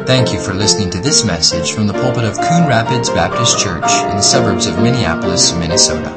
Thank you for listening to this message from the pulpit of Coon Rapids Baptist Church in the suburbs of Minneapolis, Minnesota.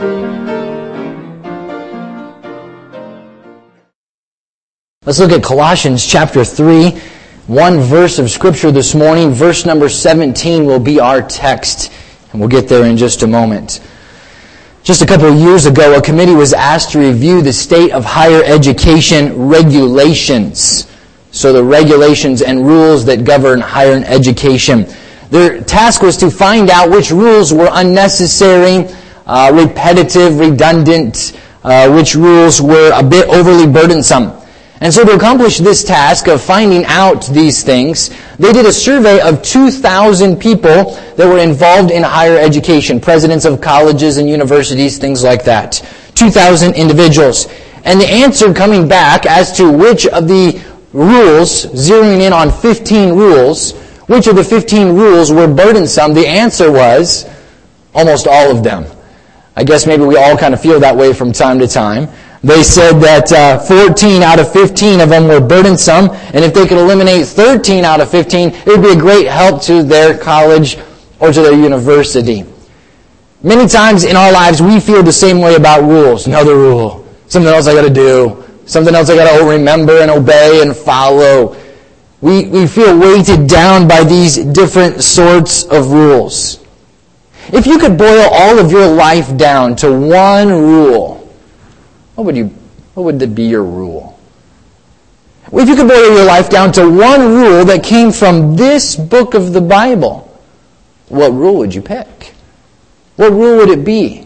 Let's look at Colossians chapter 3, one verse of Scripture this morning. Verse number 17 will be our text, and we'll get there in just a moment. Just a couple of years ago, a committee was asked to review the state of higher education regulations. So the regulations and rules that govern higher education. Their task was to find out which rules were unnecessary, repetitive, redundant, which rules were a bit overly burdensome. And so to accomplish this task of finding out these things, they did a survey of 2,000 people that were involved in higher education, presidents of colleges and universities, things like that. 2,000 individuals. And the answer coming back as to which of the rules, zeroing in on 15 rules, which of the 15 rules were burdensome, the answer was almost all of them. I guess maybe we all kind of feel that way from time to time. They said that 14 out of 15 of them were burdensome, and if they could eliminate 13 out of 15, it would be a great help to their college or to their university. Many times in our lives, we feel the same way about rules. Another rule. Something else I got to do. Something else I got to remember and obey and follow. We feel weighted down by these different sorts of rules. If you could boil all of your life down to one rule, what would be your rule? If you could boil your life down to one rule that came from this book of the Bible, what rule would you pick? What rule would it be?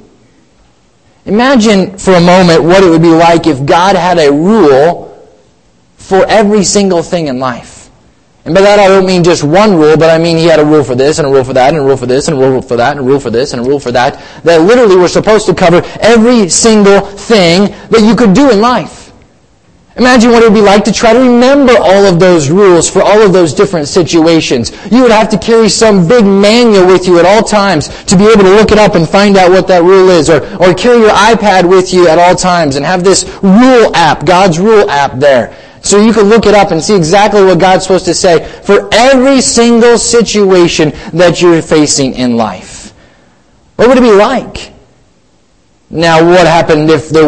Imagine for a moment what it would be like if God had a rule for every single thing in life. And by that I don't mean just one rule, but I mean He had a rule for this, and a rule for that, and a rule for this, and a rule for that, and a rule for this, and a rule for that, that literally were supposed to cover every single thing that you could do in life. Imagine what it would be like to try to remember all of those rules for all of those different situations. You would have to carry some big manual with you at all times to be able to look it up and find out what that rule is, or carry your iPad with you at all times and have this rule app, God's rule app there. So you can look it up and see exactly what God's supposed to say for every single situation that you're facing in life. What would it be like? Now, what happened if there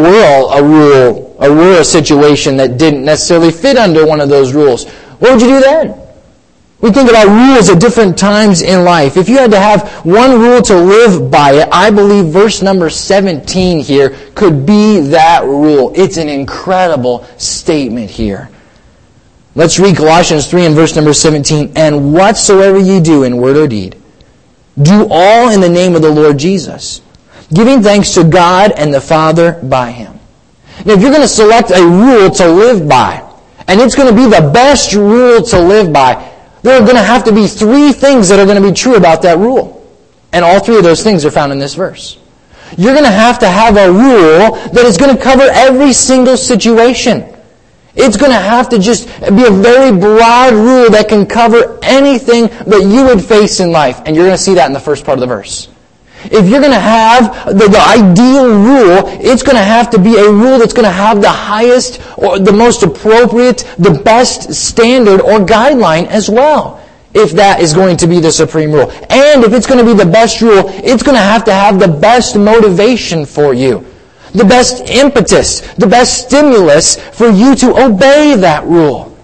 were a situation that didn't necessarily fit under one of those rules? What would you do then? We think about rules at different times in life. If you had to have one rule to live by it, I believe verse number 17 here could be that rule. It's an incredible statement here. Let's read Colossians 3 and verse number 17. And whatsoever you do in word or deed, do all in the name of the Lord Jesus, giving thanks to God and the Father by Him. Now, if you're going to select a rule to live by, and it's going to be the best rule to live by, there are going to have to be three things that are going to be true about that rule. And all three of those things are found in this verse. You're going to have a rule that is going to cover every single situation. It's going to have to just be a very broad rule that can cover anything that you would face in life. And you're going to see that in the first part of the verse. If you're going to have the ideal rule, it's going to have to be a rule that's going to have the highest or the most appropriate, the best standard or guideline as well, if that is going to be the supreme rule. And if it's going to be the best rule, it's going to have the best motivation for you, the best impetus, the best stimulus for you to obey that rule.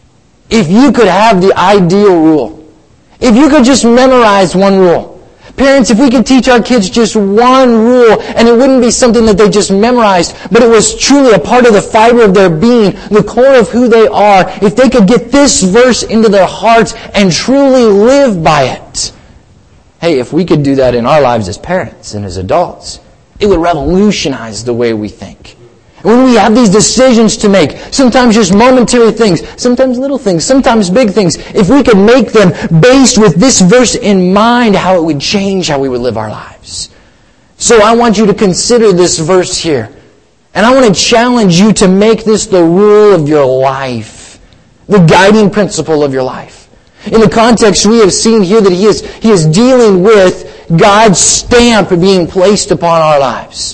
If you could have the ideal rule, if you could just memorize one rule, parents, if we could teach our kids just one rule, and it wouldn't be something that they just memorized, but it was truly a part of the fiber of their being, the core of who they are, if they could get this verse into their hearts and truly live by it. Hey, if we could do that in our lives as parents and as adults, it would revolutionize the way we think. When we have these decisions to make, sometimes just momentary things, sometimes little things, sometimes big things, if we could make them based with this verse in mind, how it would change how we would live our lives. So I want you to consider this verse here. And I want to challenge you to make this the rule of your life, the guiding principle of your life. In the context we have seen here that He is dealing with God's stamp being placed upon our lives.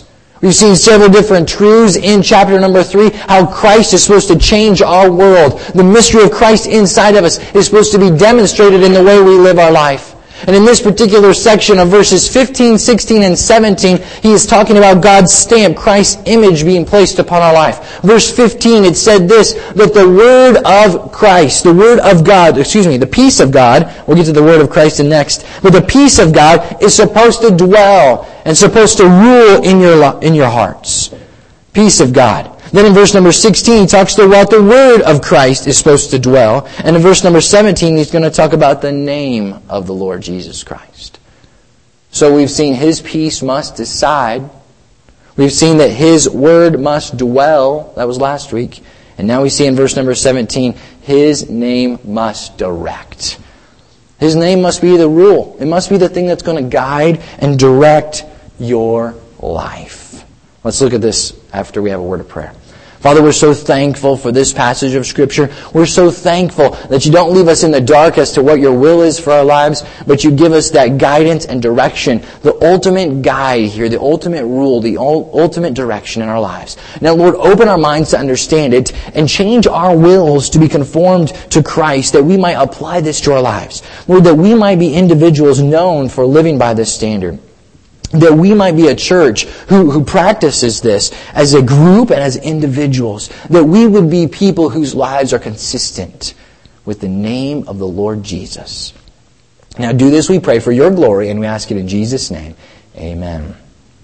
We've seen several different truths in chapter number 3, how Christ is supposed to change our world. The mystery of Christ inside of us is supposed to be demonstrated in the way we live our life. And in this particular section of verses 15, 16, and 17, he is talking about God's stamp, Christ's image being placed upon our life. Verse 15, it said this, that the word of Christ, the peace of God, we'll get to the word of Christ next, but the peace of God is supposed to dwell and supposed to rule in your hearts. Peace of God. Then in verse number 16, he talks about the word of Christ is supposed to dwell. And in verse number 17, he's going to talk about the name of the Lord Jesus Christ. So we've seen his peace must decide. We've seen that his word must dwell. That was last week. And now we see in verse number 17, his name must direct. His name must be the rule. It must be the thing that's going to guide and direct your life. Let's look at this after we have a word of prayer. Father, we're so thankful for this passage of Scripture. We're so thankful that you don't leave us in the dark as to what your will is for our lives, but you give us that guidance and direction, the ultimate guide here, the ultimate rule, the ultimate direction in our lives. Now, Lord, open our minds to understand it and change our wills to be conformed to Christ, that we might apply this to our lives. Lord, that we might be individuals known for living by this standard. That we might be a church who practices this as a group and as individuals. That we would be people whose lives are consistent with the name of the Lord Jesus. Now do this, we pray, for your glory, and we ask it in Jesus' name. Amen.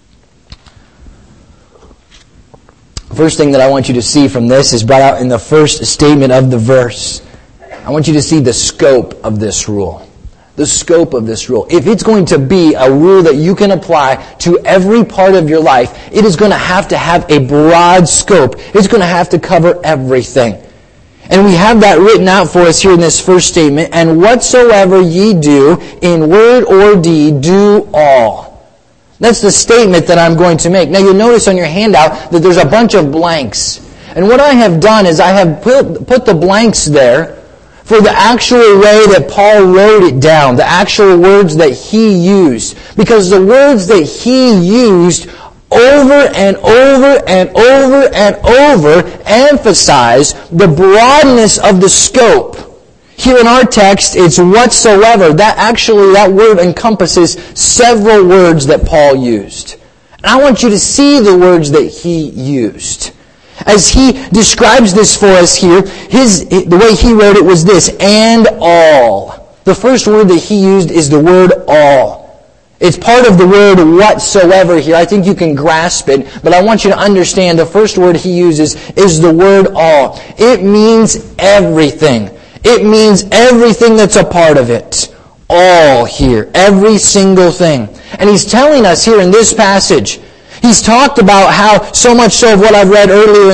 First thing that I want you to see from this is brought out in the first statement of the verse. I want you to see the scope of this rule. The scope of this rule. If it's going to be a rule that you can apply to every part of your life, it is going to have a broad scope. It's going to have to cover everything. And we have that written out for us here in this first statement. And whatsoever ye do in word or deed, do all. That's the statement that I'm going to make. Now you'll notice on your handout that there's a bunch of blanks. And what I have done is I have put the blanks there for the actual way that Paul wrote it down, the actual words that he used. Because the words that he used over and over and over and over emphasize the broadness of the scope. Here in our text, it's whatsoever. That word encompasses several words that Paul used. And I want you to see the words that he used. As he describes this for us here, the way he wrote it was this, and all. The first word that he used is the word all. It's part of the word whatsoever here. I think you can grasp it, but I want you to understand the first word he uses is the word all. It means everything. It means everything that's a part of it. All here. Every single thing. And he's telling us here in this passage, he's talked about how, so much so of what I've read earlier in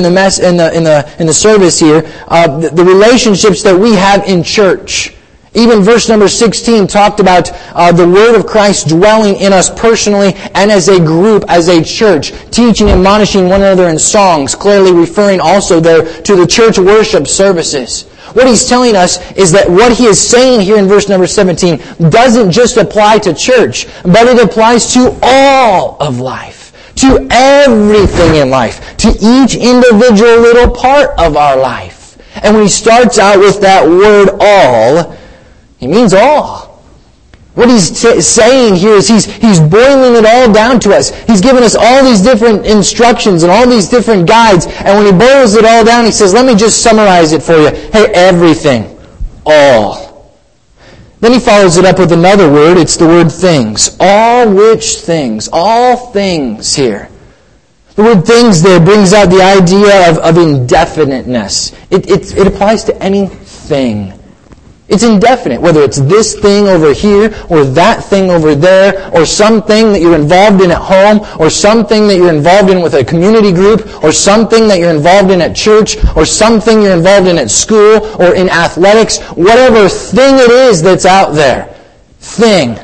the service here, the relationships that we have in church. Even verse number 16 talked about the word of Christ dwelling in us personally and as a group, as a church, teaching and admonishing one another in songs, clearly referring also there to the church worship services. What he's telling us is that what he is saying here in verse number 17 doesn't just apply to church, but it applies to all of life. To everything in life. To each individual little part of our life. And when he starts out with that word all, he means all. What he's saying here is he's boiling it all down to us. He's given us all these different instructions and all these different guides. And when he boils it all down, he says, let me just summarize it for you. Hey, everything. All. Then he follows it up with another word. It's the word things. All which things. All things here. The word things there brings out the idea of indefiniteness. It applies to anything. It's indefinite, whether it's this thing over here, or that thing over there, or something that you're involved in at home, or something that you're involved in with a community group, or something that you're involved in at church, or something you're involved in at school, or in athletics, whatever thing it is that's out there. Thing.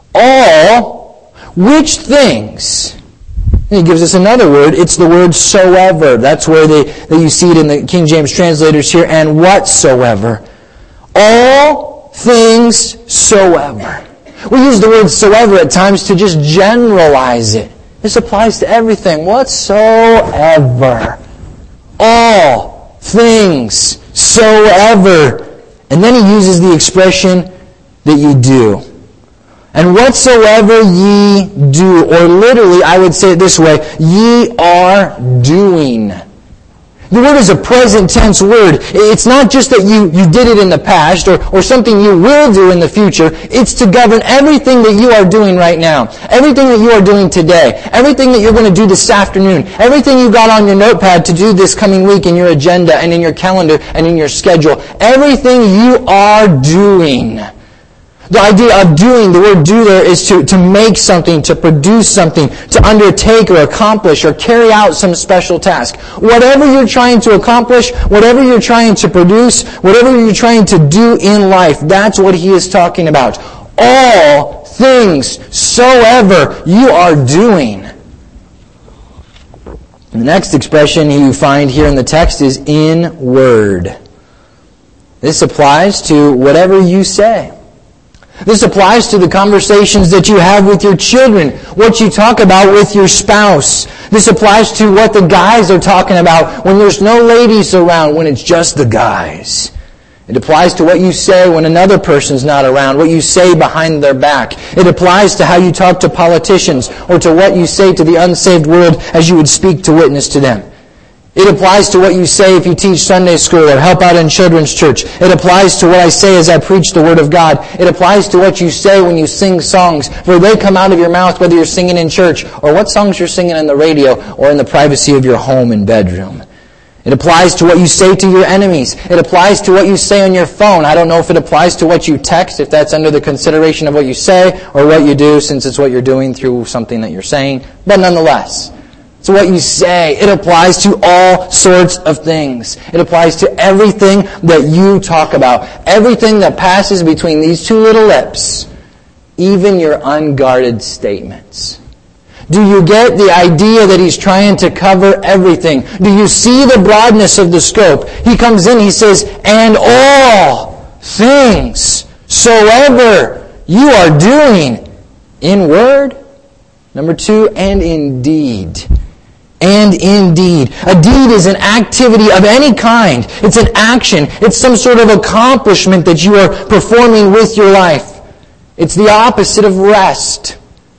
All, which things? And he gives us another word. It's the word soever. That's where you see it in the King James translators here, and whatsoever. All things soever. We use the word soever at times to just generalize it. This applies to everything. Whatsoever. All things soever. And then he uses the expression that ye do. And whatsoever ye do, or literally I would say it this way, ye are doing. The word is a present tense word. It's not just that you did it in the past or something you will do in the future. It's to govern everything that you are doing right now. Everything that you are doing today. Everything that you're going to do this afternoon. Everything you got on your notepad to do this coming week in your agenda and in your calendar and in your schedule. Everything you are doing. The idea of doing, the word do there is to make something, to produce something, to undertake or accomplish or carry out some special task. Whatever you're trying to accomplish, whatever you're trying to produce, whatever you're trying to do in life, that's what he is talking about. All things soever you are doing. And the next expression you find here in the text is in word. This applies to whatever you say. This applies to the conversations that you have with your children, what you talk about with your spouse. This applies to what the guys are talking about when there's no ladies around, when it's just the guys. It applies to what you say when another person's not around, what you say behind their back. It applies to how you talk to politicians or to what you say to the unsaved world as you would speak to witness to them. It applies to what you say if you teach Sunday school or help out in children's church. It applies to what I say as I preach the Word of God. It applies to what you say when you sing songs, for they come out of your mouth whether you're singing in church or what songs you're singing in the radio or in the privacy of your home and bedroom. It applies to what you say to your enemies. It applies to what you say on your phone. I don't know if it applies to what you text, if that's under the consideration of what you say or what you do, since it's what you're doing through something that you're saying. But nonetheless, so what you say, it applies to all sorts of things. It applies to everything that you talk about. Everything that passes between these two little lips. Even your unguarded statements. Do you get the idea that he's trying to cover everything? Do you see the broadness of the scope? He comes in, he says, and all things soever you are doing in word. Number 2, and in deed. And indeed. A deed is an activity of any kind. It's an action. It's some sort of accomplishment that you are performing with your life. It's the opposite of rest.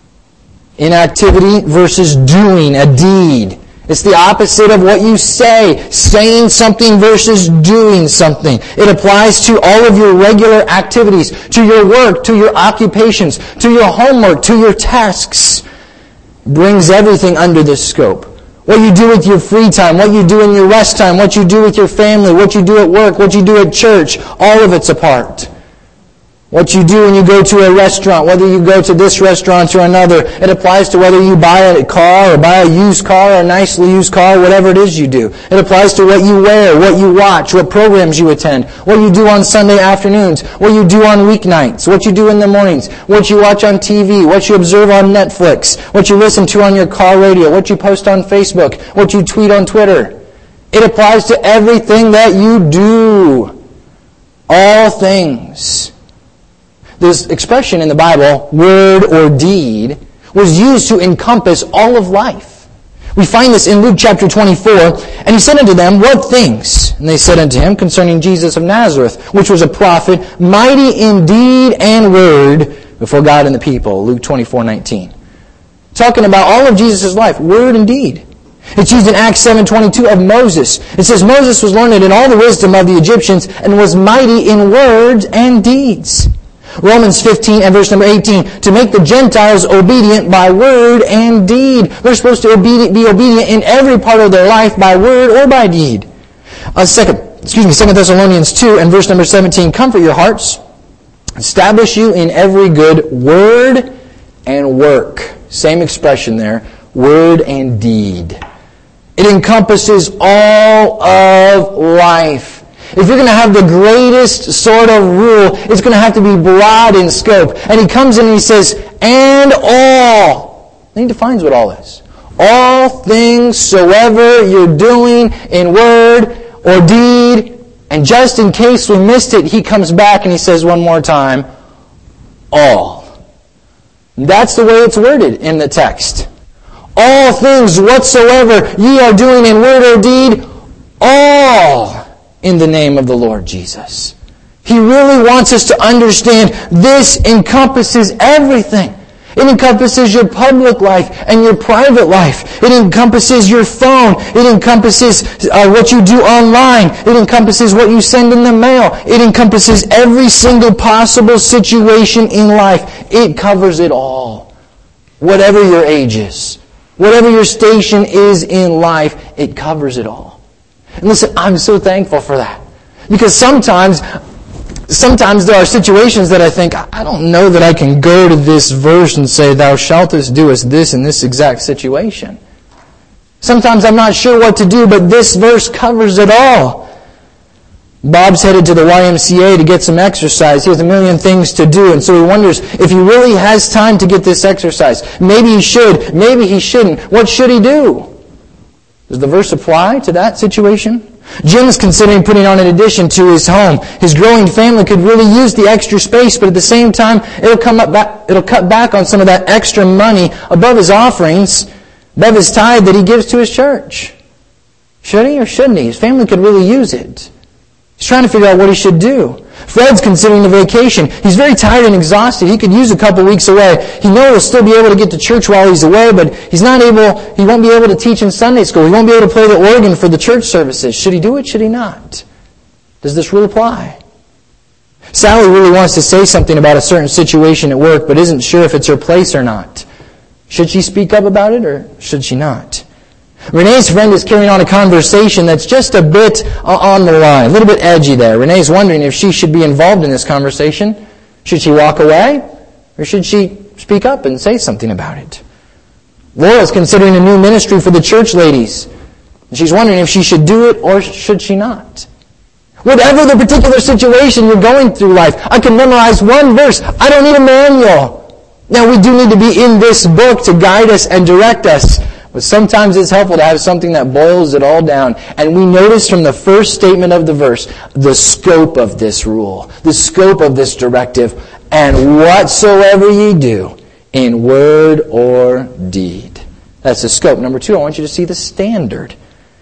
Inactivity versus doing, a deed. It's the opposite of what you say, saying something versus doing something. It applies to all of your regular activities, to your work, to your occupations, to your homework, to your tasks. Brings everything under this scope. What you do with your free time, what you do in your rest time, what you do with your family, what you do at work, what you do at church, all of it's a part. What you do when you go to a restaurant, whether you go to this restaurant or another, it applies to whether you buy a car or buy a used car or a nicely used car, whatever it is you do. It applies to what you wear, what you watch, what programs you attend, what you do on Sunday afternoons, what you do on weeknights, what you do in the mornings, what you watch on TV, what you observe on Netflix, what you listen to on your car radio, what you post on Facebook, what you tweet on Twitter. It applies to everything that you do. All things. This expression in the Bible, word or deed, was used to encompass all of life. We find this in Luke chapter 24. And he said unto them, what things? And they said unto him, concerning Jesus of Nazareth, which was a prophet, mighty in deed and word before God and the people. Luke 24:19. Talking about all of Jesus' life, word and deed. It's used in Acts 7:22 of Moses. It says, Moses was learned in all the wisdom of the Egyptians and was mighty in words and deeds. Romans 15 and verse number 18, to make the Gentiles obedient by word and deed. They're supposed to be obedient in every part of their life by word or by deed. 2 Thessalonians 2 and verse number 17, comfort your hearts, establish you in every good word and work. Same expression there, word and deed. It encompasses all of life. If you're going to have the greatest sort of rule, it's going to have to be broad in scope. And he comes in and he says, and all. And he defines what all is. All things soever you're doing in word or deed. And just in case we missed it, he comes back and he says one more time, all. That's the way it's worded in the text. All things whatsoever ye are doing in word or deed, all in the name of the Lord Jesus. He really wants us to understand this encompasses everything. It encompasses your public life and your private life. It encompasses your phone. It encompasses what you do online. It encompasses what you send in the mail. It encompasses every single possible situation in life. It covers it all. Whatever your age is, whatever your station is in life, it covers it all. And listen, I'm so thankful for that. Because sometimes there are situations that I think, I don't know that I can go to this verse and say, thou shalt do us this in this exact situation. Sometimes I'm not sure what to do, but this verse covers it all. Bob's headed to the YMCA to get some exercise. He has a million things to do, and so he wonders if he really has time to get this exercise. Maybe he should, maybe he shouldn't. What should he do? Does the verse apply to that situation? Jim's considering putting on an addition to his home. His growing family could really use the extra space, but at the same time, it'll cut back on some of that extra money above his offerings, above his tithe that he gives to his church. Should he or shouldn't he? His family could really use it. He's trying to figure out what he should do. Fred's considering a vacation. He's very tired and exhausted. He could use a couple weeks away. He knows he'll still be able to get to church while he's away, but he won't be able to teach in Sunday school. He won't be able to play the organ for the church services. Should he do it? Should he not? Does this rule apply? Sally really wants to say something about a certain situation at work, but isn't sure if it's her place or not. Should she speak up about it or should she not? Renee's friend is carrying on a conversation that's just a bit on the line, a little bit edgy there. Renee's wondering if she should be involved in this conversation. Should she walk away? Or should she speak up and say something about it? Laura's considering a new ministry for the church ladies. And she's wondering if she should do it or should she not. Whatever the particular situation you're going through life, I can memorize one verse. I don't need a manual. Now, we do need to be in this book to guide us and direct us. But sometimes it's helpful to have something that boils it all down. And we notice from the first statement of the verse, the scope of this rule, the scope of this directive, and whatsoever ye do, in word or deed. That's the scope. Number 2, I want you to see the standard.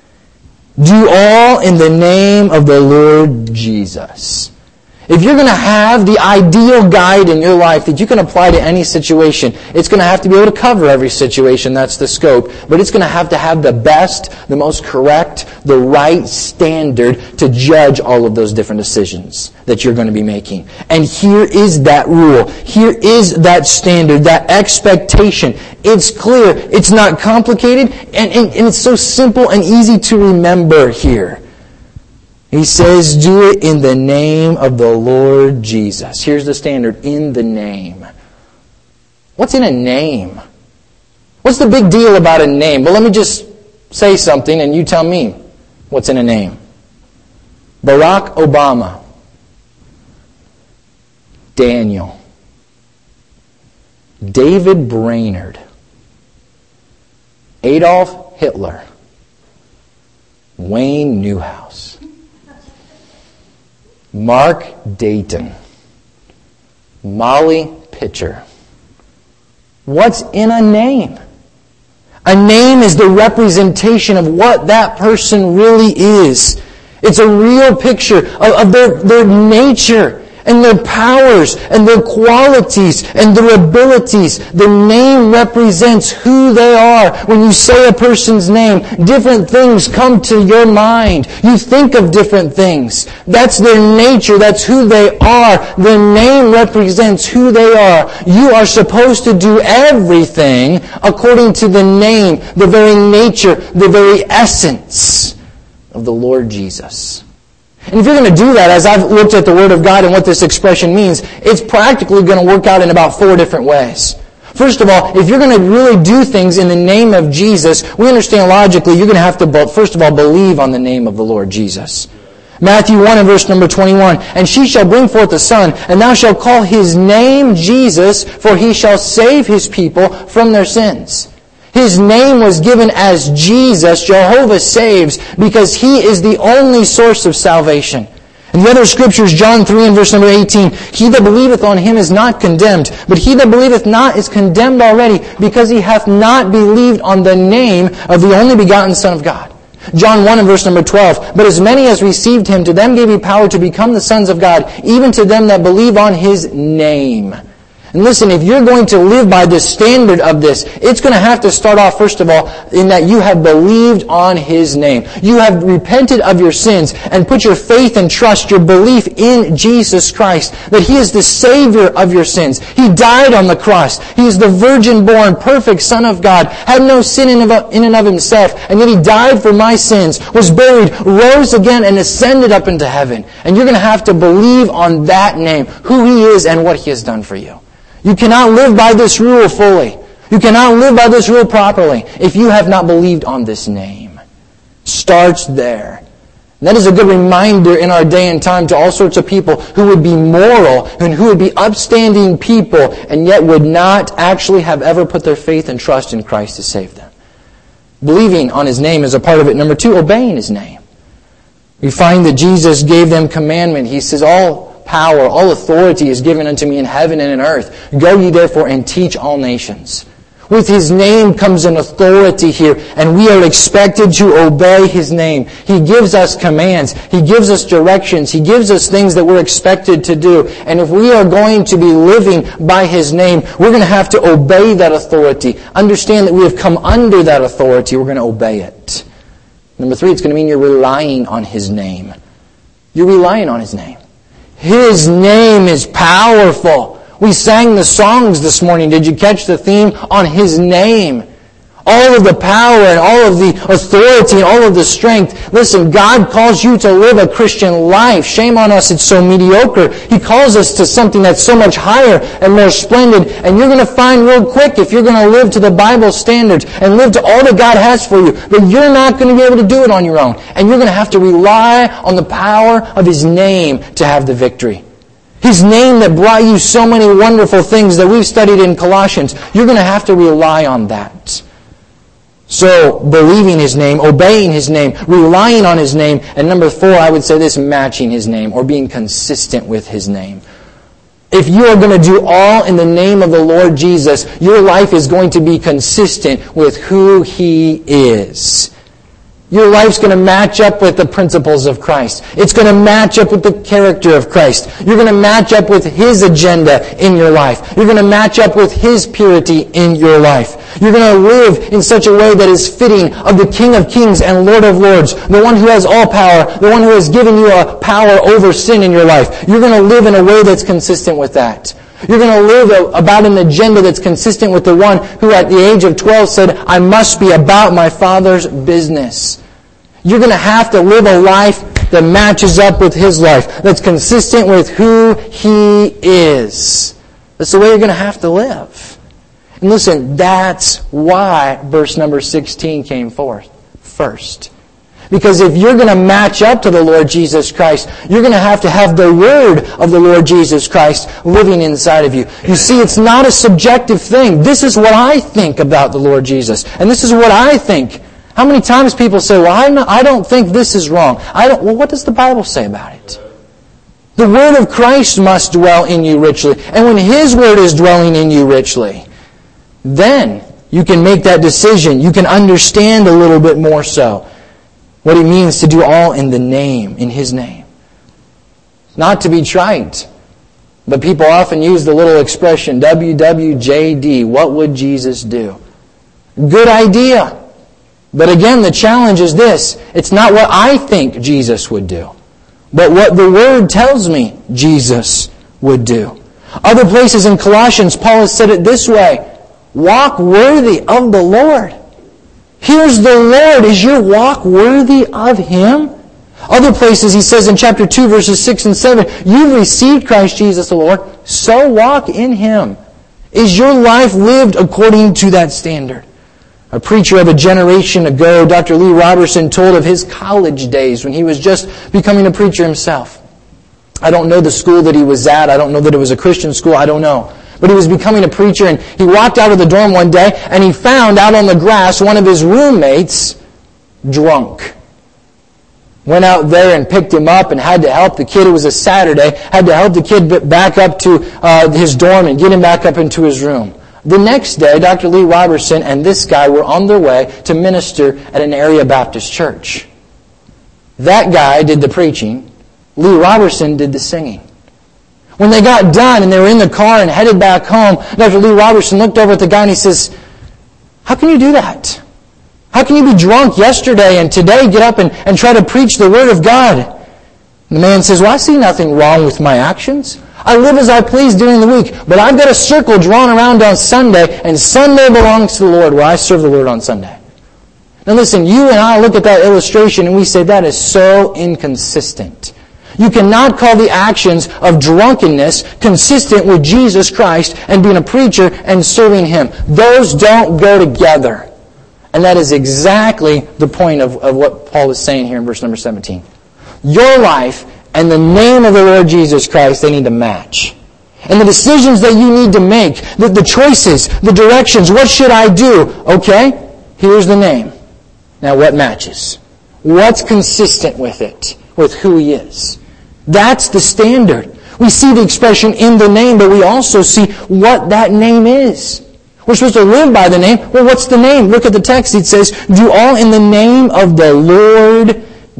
Do all in the name of the Lord Jesus. If you're going to have the ideal guide in your life that you can apply to any situation, it's going to have to be able to cover every situation. That's the scope. But it's going to have the best, the most correct, the right standard to judge all of those different decisions that you're going to be making. And here is that rule. Here is that standard, that expectation. It's clear. It's not complicated. And it's so simple and easy to remember here. He says, do it in the name of the Lord Jesus. Here's the standard, in the name. What's in a name? What's the big deal about a name? Well, let me just say something and you tell me what's in a name. Barack Obama. Daniel. David Brainerd. Adolf Hitler. Wayne Newhouse. Mark Dayton. Molly Pitcher. What's in a name? A name is the representation of what that person really is. It's a real picture of their nature and their powers and their qualities and their abilities. The name represents who they are. When you say a person's name, different things come to your mind. You think of different things. That's their nature. That's who they are. The name represents who they are. You are supposed to do everything according to the name, the very nature, the very essence of the Lord Jesus. And if you're going to do that, as I've looked at the Word of God and what this expression means, it's practically going to work out in about 4 different ways. First of all, if you're going to really do things in the name of Jesus, we understand logically you're going to have to, first of all, believe on the name of the Lord Jesus. Matthew 1 and verse number 21, and she shall bring forth a son, and thou shalt call his name Jesus, for he shall save his people from their sins. His name was given as Jesus, Jehovah Saves, because He is the only source of salvation. And the other scriptures, John 3 and verse number 18, he that believeth on him is not condemned, but he that believeth not is condemned already, because he hath not believed on the name of the only begotten Son of God. John 1 and verse number 12, but as many as received him, to them gave he power to become the sons of God, even to them that believe on his name. And listen, if you're going to live by the standard of this, it's going to have to start off, first of all, in that you have believed on his name. You have repented of your sins and put your faith and trust, your belief in Jesus Christ, that he is the Savior of your sins. He died on the cross. He is the virgin-born, perfect Son of God, had no sin in and of himself, and yet he died for my sins, was buried, rose again, and ascended up into heaven. And you're going to have to believe on that name, who he is and what he has done for you. You cannot live by this rule fully. You cannot live by this rule properly if you have not believed on this name. Starts there. And that is a good reminder in our day and time to all sorts of people who would be moral and who would be upstanding people and yet would not actually have ever put their faith and trust in Christ to save them. Believing on his name is a part of it. Number 2, obeying his name. We find that Jesus gave them commandment. He says, all power, all authority is given unto me in heaven and in earth. Go ye therefore and teach all nations. With his name comes an authority here, and we are expected to obey his name. He gives us commands. He gives us directions. He gives us things that we're expected to do. And if we are going to be living by his name, we're going to have to obey that authority. Understand that we have come under that authority. We're going to obey it. Number 3, it's going to mean you're relying on his name. You're relying on his name. His name is powerful. We sang the songs this morning. Did you catch the theme on his name? All of the power and all of the authority and all of the strength. Listen, God calls you to live a Christian life. Shame on us, it's so mediocre. He calls us to something that's so much higher and more splendid. And you're going to find real quick, if you're going to live to the Bible standards and live to all that God has for you, that you're not going to be able to do it on your own. And you're going to have to rely on the power of his name to have the victory. His name that brought you so many wonderful things that we've studied in Colossians. You're going to have to rely on that. So, believing his name, obeying his name, relying on his name, and number 4, I would say this, matching his name, or being consistent with his name. If you are going to do all in the name of the Lord Jesus, your life is going to be consistent with who he is. Your life's going to match up with the principles of Christ. It's going to match up with the character of Christ. You're going to match up with his agenda in your life. You're going to match up with his purity in your life. You're going to live in such a way that is fitting of the King of Kings and Lord of Lords, the one who has all power, the one who has given you a power over sin in your life. You're going to live in a way that's consistent with that. You're going to live about an agenda that's consistent with the one who at the age of 12 said, I must be about my Father's business. You're going to have to live a life that matches up with his life, that's consistent with who he is. That's the way you're going to have to live. And listen, that's why verse number 16 came forth first. Because if you're going to match up to the Lord Jesus Christ, you're going to have the Word of the Lord Jesus Christ living inside of you. You see, it's not a subjective thing. This is what I think about the Lord Jesus. And this is what I think. How many times people say, well, I don't think this is wrong. Well, what does the Bible say about it? The Word of Christ must dwell in you richly. And when his Word is dwelling in you richly, then you can make that decision. You can understand a little bit more so what it means to do all in the name, in his name. Not to be trite, but people often use the little expression, WWJD, what would Jesus do? Good idea. But again, the challenge is this. It's not what I think Jesus would do, but what the Word tells me Jesus would do. Other places in Colossians, Paul has said it this way. Walk worthy of the Lord. Here's the Lord. Is your walk worthy of him? Other places he says in chapter 2, verses 6 and 7, you've received Christ Jesus the Lord, so walk in him. Is your life lived according to that standard? A preacher of a generation ago, Dr. Lee Robertson, told of his college days when he was just becoming a preacher himself. I don't know the school that he was at. I don't know that it was a Christian school. I don't know. But he was becoming a preacher, and he walked out of the dorm one day, and he found out on the grass one of his roommates drunk. Went out there and picked him up and had to help the kid. It was a Saturday. Had to help the kid back up to his dorm and get him back up into his room. The next day, Dr. Lee Robertson and this guy were on their way to minister at an area Baptist church. That guy did the preaching. Lee Robertson did the singing. When they got done and they were in the car and headed back home, Dr. Lee Robertson looked over at the guy and he says, "How can you do that? How can you be drunk yesterday and today get up and try to preach the Word of God?" And the man says, "Well, I see nothing wrong with my actions. I live as I please during the week, but I've got a circle drawn around on Sunday, and Sunday belongs to the Lord, where I serve the Lord on Sunday." Now listen, you and I look at that illustration and we say that is so inconsistent. You cannot call the actions of drunkenness consistent with Jesus Christ and being a preacher and serving Him. Those don't go together. And that is exactly the point of what Paul is saying here in verse number 17. Your life and the name of the Lord Jesus Christ, they need to match. And the decisions that you need to make, the choices, the directions, what should I do? Okay, here's the name. Now what matches? What's consistent with it, with who He is? That's the standard. We see the expression in the name, but we also see what that name is. We're supposed to live by the name. Well, what's the name? Look at the text. It says, "Do all in the name of the Lord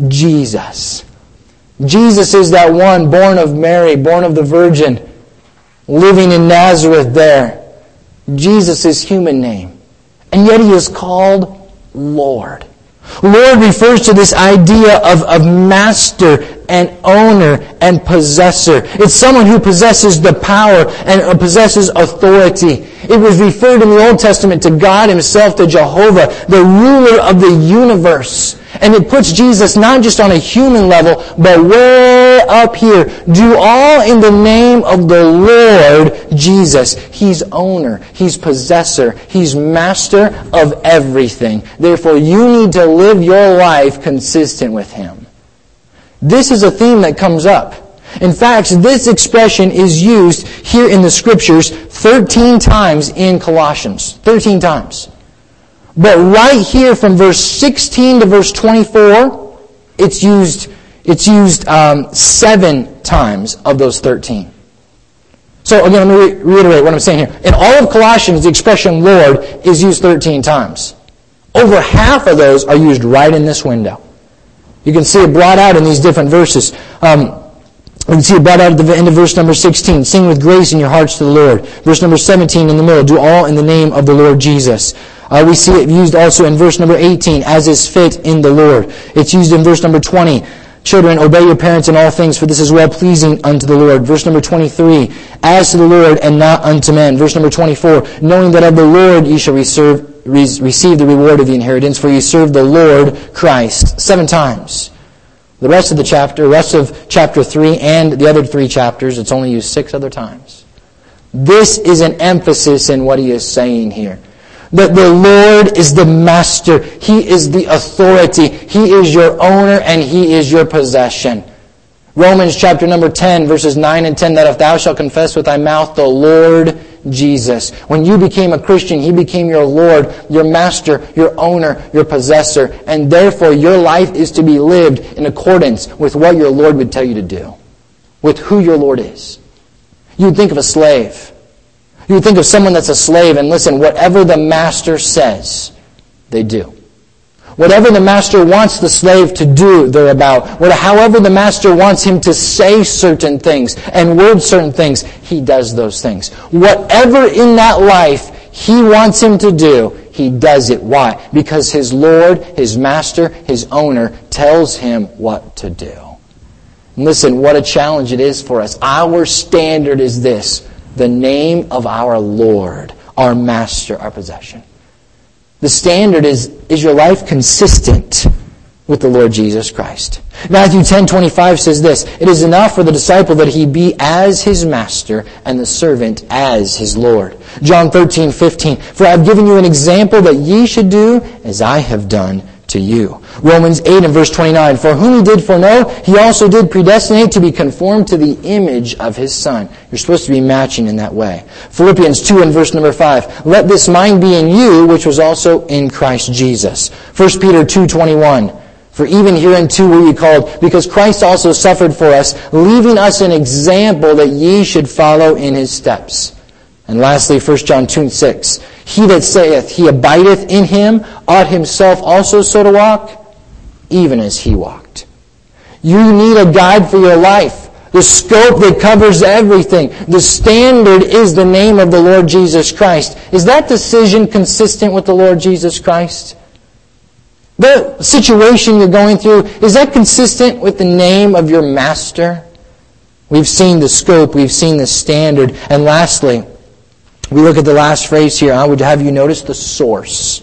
Jesus." Jesus is that one born of Mary, born of the Virgin, living in Nazareth there. Jesus is human name. And yet He is called Lord. Lord refers to this idea of master and owner and possessor. It's someone who possesses the power and possesses authority. It was referred in the Old Testament to God Himself, to Jehovah, the ruler of the universe. And it puts Jesus not just on a human level, but way up here. Do all in the name of the Lord Jesus. He's owner. He's possessor. He's master of everything. Therefore, you need to live your life consistent with Him. This is a theme that comes up. In fact, this expression is used here in the Scriptures 13 times in Colossians. 13 times. But right here from verse 16 to verse 24, it's used 7 times of those 13. So again, let me reiterate what I'm saying here. In all of Colossians, the expression Lord is used 13 times. Over half of those are used right in this window. You can see it brought out in these different verses. We can see it brought out at the end of verse number 16. Sing with grace in your hearts to the Lord. Verse number 17 in the middle. Do all in the name of the Lord Jesus. We see it used also in verse number 18, as is fit in the Lord. It's used in verse number 20. Children, obey your parents in all things, for this is well-pleasing unto the Lord. Verse number 23, as to the Lord and not unto men. Verse number 24, knowing that of the Lord ye shall receive the reward of the inheritance, for ye serve the Lord Christ. 7 times. The rest of chapter 3 and the other 3 chapters, it's only used 6 other times. This is an emphasis in what he is saying here. That the Lord is the master. He is the authority. He is your owner and He is your possession. Romans chapter number 10, verses 9 and 10, that if thou shalt confess with thy mouth the Lord Jesus. When you became a Christian, He became your Lord, your master, your owner, your possessor. And therefore your life is to be lived in accordance with what your Lord would tell you to do. With who your Lord is. You would think of a slave. You would think of someone that's a slave, and listen, whatever the master says, they do. Whatever the master wants the slave to do, they're about. However the master wants him to say certain things and word certain things, he does those things. Whatever in that life he wants him to do, he does it. Why? Because his Lord, his master, his owner tells him what to do. And listen, what a challenge it is for us. Our standard is this. The name of our Lord, our master, our possession. The standard is your life consistent with the Lord Jesus Christ? Matthew 10:25 says this, it is enough for the disciple that he be as his master and the servant as his Lord. John 13:15, for I have given you an example that ye should do as I have done to you. Romans 8 and verse 29, for whom He did foreknow, He also did predestinate to be conformed to the image of His Son. You're supposed to be matching in that way. Philippians 2 and verse number 5, let this mind be in you, which was also in Christ Jesus. 1 Peter 2:21, For even hereunto were ye called, because Christ also suffered for us, leaving us an example that ye should follow in his steps. And lastly, 1 John 2:6. He that saith he abideth in him ought himself also so to walk, even as he walked. You need a guide for your life. The scope that covers everything. The standard is the name of the Lord Jesus Christ. Is that decision consistent with the Lord Jesus Christ? The situation you're going through, is that consistent with the name of your Master? We've seen the scope, we've seen the standard. And lastly, we look at the last phrase here. I would have you notice the source.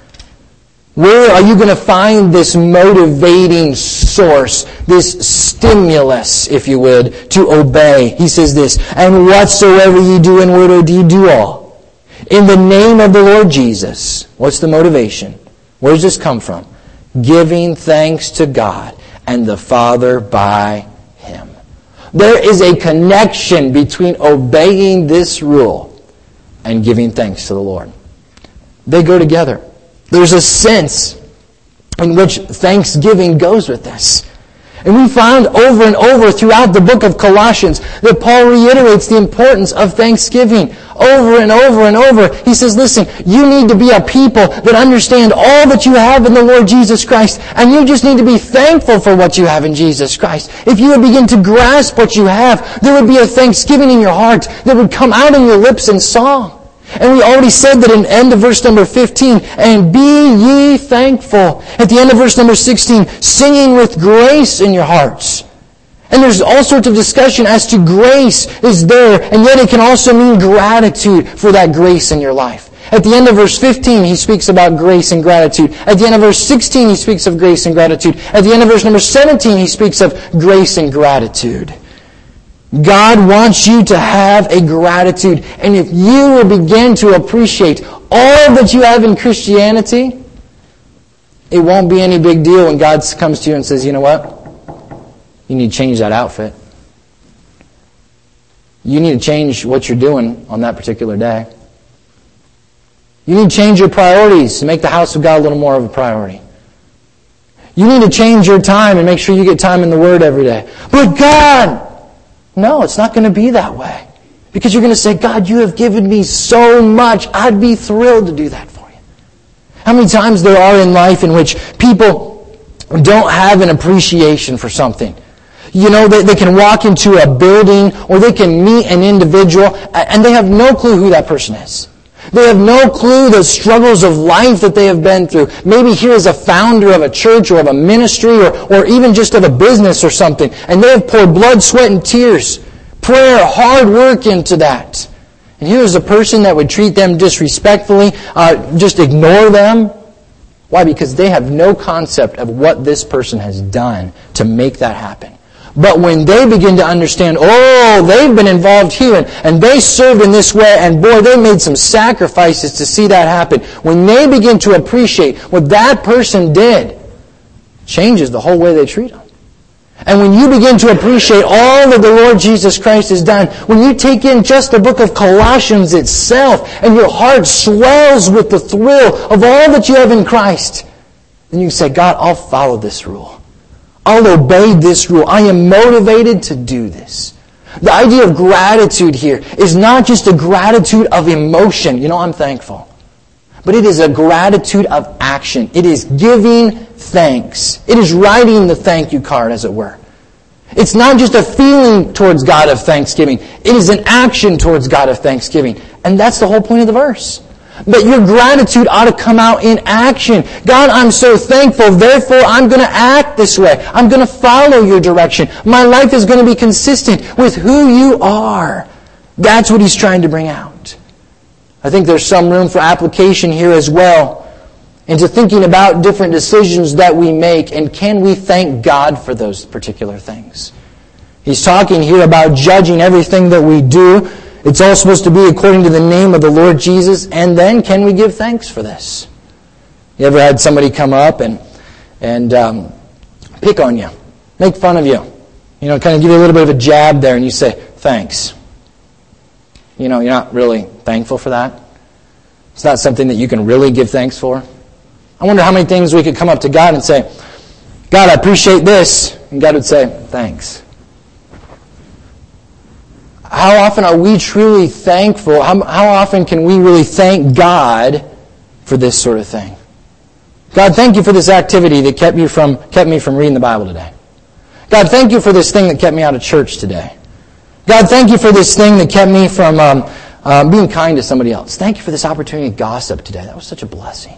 Where are you going to find this motivating source, this stimulus, if you would, to obey? He says this, and whatsoever ye do in word or deed, do all in the name of the Lord Jesus. What's the motivation? Where does this come from? Giving thanks to God and the Father by Him. There is a connection between obeying this rule and giving thanks to the Lord. They go together. There's a sense in which thanksgiving goes with this. And we find over and over throughout the book of Colossians that Paul reiterates the importance of thanksgiving over and over and over. He says, listen, you need to be a people that understand all that you have in the Lord Jesus Christ, and you just need to be thankful for what you have in Jesus Christ. If you would begin to grasp what you have, there would be a thanksgiving in your heart that would come out in your lips in song. And we already said that in the end of verse number 15, and be ye thankful. At the end of verse number 16, singing with grace in your hearts. And there's all sorts of discussion as to grace is there, and yet it can also mean gratitude for that grace in your life. At the end of verse 15, he speaks about grace and gratitude. At the end of verse 16, he speaks of grace and gratitude. At the end of verse number 17, he speaks of grace and gratitude. God wants you to have a gratitude. And if you will begin to appreciate all that you have in Christianity, it won't be any big deal when God comes to you and says, you know what? You need to change that outfit. You need to change what you're doing on that particular day. You need to change your priorities to make the house of God a little more of a priority. You need to change your time and make sure you get time in the Word every day. But God... No, it's not going to be that way. Because you're going to say, God, you have given me so much. I'd be thrilled to do that for you. How many times there are in life in which people don't have an appreciation for something? You know, they can walk into a building or they can meet an individual and they have no clue who that person is. They have no clue the struggles of life that they have been through. Maybe here is a founder of a church or of a ministry or even just of a business or something. And they have poured blood, sweat, and tears, prayer, hard work into that. And here is a person that would treat them disrespectfully, just ignore them. Why? Because they have no concept of what this person has done to make that happen. But when they begin to understand, oh, they've been involved here and they served in this way and boy, they made some sacrifices to see that happen. When they begin to appreciate what that person did, it changes the whole way they treat them. And when you begin to appreciate all that the Lord Jesus Christ has done, when you take in just the book of Colossians itself and your heart swells with the thrill of all that you have in Christ, then you can say, God, I'll follow this rule. I'll obey this rule. I am motivated to do this. The idea of gratitude here is not just a gratitude of emotion. You know, I'm thankful. But it is a gratitude of action. It is giving thanks. It is writing the thank you card, as it were. It's not just a feeling towards God of thanksgiving. It is an action towards God of thanksgiving. And that's the whole point of the verse. But your gratitude ought to come out in action. God, I'm so thankful, therefore I'm going to act this way. I'm going to follow your direction. My life is going to be consistent with who you are. That's what he's trying to bring out. I think there's some room for application here as well into thinking about different decisions that we make, and can we thank God for those particular things. He's talking here about judging everything that we do. It's all supposed to be according to the name of the Lord Jesus. And then, can we give thanks for this? You ever had somebody come up and pick on you, make fun of you, you know, kind of give you a little bit of a jab there, and you say, thanks. You know, you're not really thankful for that. It's not something that you can really give thanks for. I wonder how many things we could come up to God and say, God, I appreciate this. And God would say, thanks. How often are we truly thankful? How often can we really thank God for this sort of thing? God, thank you for this activity that kept me from reading the Bible today. God, thank you for this thing that kept me out of church today. God, thank you for this thing that kept me from being kind to somebody else. Thank you for this opportunity to gossip today. That was such a blessing.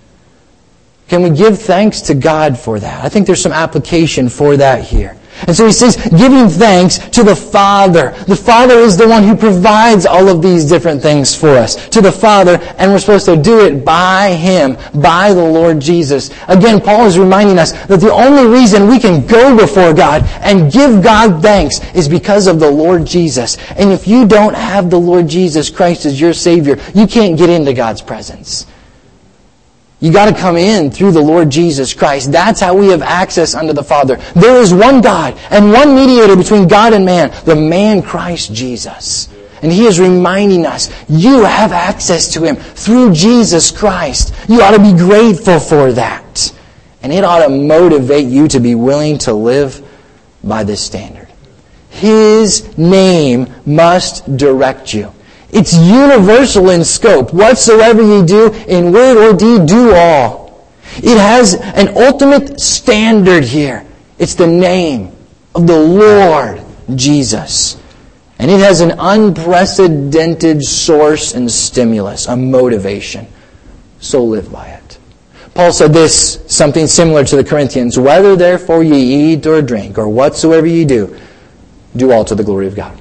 Can we give thanks to God for that? I think there's some application for that here. And so he says, giving thanks to the Father. The Father is the one who provides all of these different things for us. To the Father, and we're supposed to do it by Him, by the Lord Jesus. Again, Paul is reminding us that the only reason we can go before God and give God thanks is because of the Lord Jesus. And if you don't have the Lord Jesus Christ as your Savior, you can't get into God's presence. You got to come in through the Lord Jesus Christ. That's how we have access unto the Father. There is one God and one mediator between God and man, the man Christ Jesus. And He is reminding us, you have access to Him through Jesus Christ. You ought to be grateful for that. And it ought to motivate you to be willing to live by this standard. His name must direct you. It's universal in scope. Whatsoever ye do in word or deed, do all. It has an ultimate standard here. It's the name of the Lord Jesus. And it has an unprecedented source and stimulus, a motivation. So live by it. Paul said this, something similar to the Corinthians. Whether therefore ye eat or drink, or whatsoever ye do, do all to the glory of God.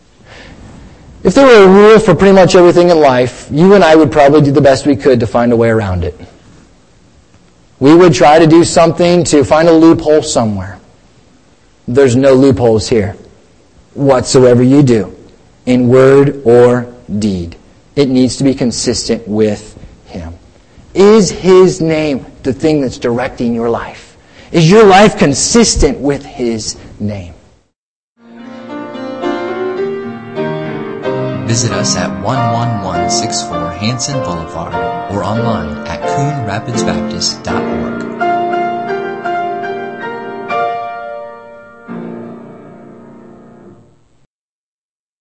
If there were a rule for pretty much everything in life, you and I would probably do the best we could to find a way around it. We would try to do something to find a loophole somewhere. There's no loopholes here. Whatsoever you do, in word or deed, it needs to be consistent with Him. Is His name the thing that's directing your life? Is your life consistent with His name? Visit us at 11164 Hanson Boulevard or online at CoonRapidsBaptist.org.